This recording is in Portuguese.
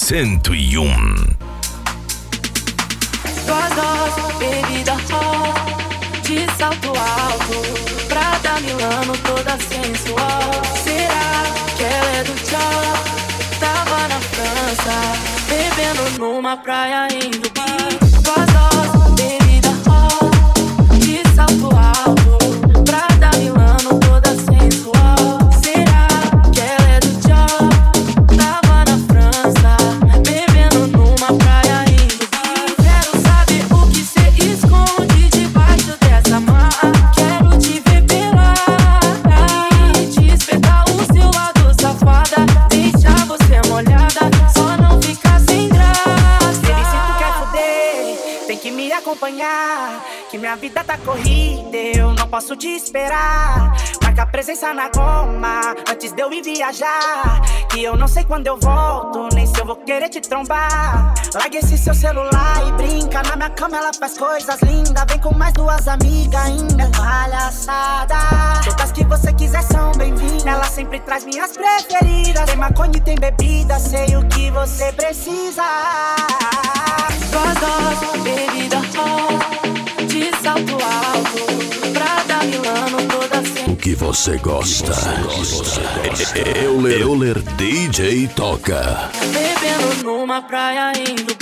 101. Gostosa, bebida hot, de salto alto, Prada Milano toda sensual. Será que ela é do tchau? Tava na França, bebendo numa praia em Dubai. Gostosa, bebida hot, de salto alto, Prada Milano toda sensual. Será que ela é do tchau? Tava na França, bebendo numa praia em Dubai. Quero saber o que cê esconde debaixo dessa mala. Quero te ver pelada e despertar o seu lado safada. Deixar você molhada, só não ficar sem graça. Baby, se tu quer fuder, tem que me acompanhar, que minha vida tá corrida, eu não posso te esperar. Marca presença na goma, antes de eu ir viajar, que eu não sei quando eu volto, nem se eu vou querer te trombar. Larga esse seu celular e brinca, na minha cama ela faz coisas lindas. Vem com mais duas amigas ainda, é palhaçada. Todas que você quiser são bem-vindas, ela sempre traz minhas preferidas. Tem maconha e tem bebida, sei o que você precisa. Gostosa, bebida hot, de salto alto, Prada Milano toda sensual. O que você gosta? Euler DJ toca. Bebendo numa praia em Dubai.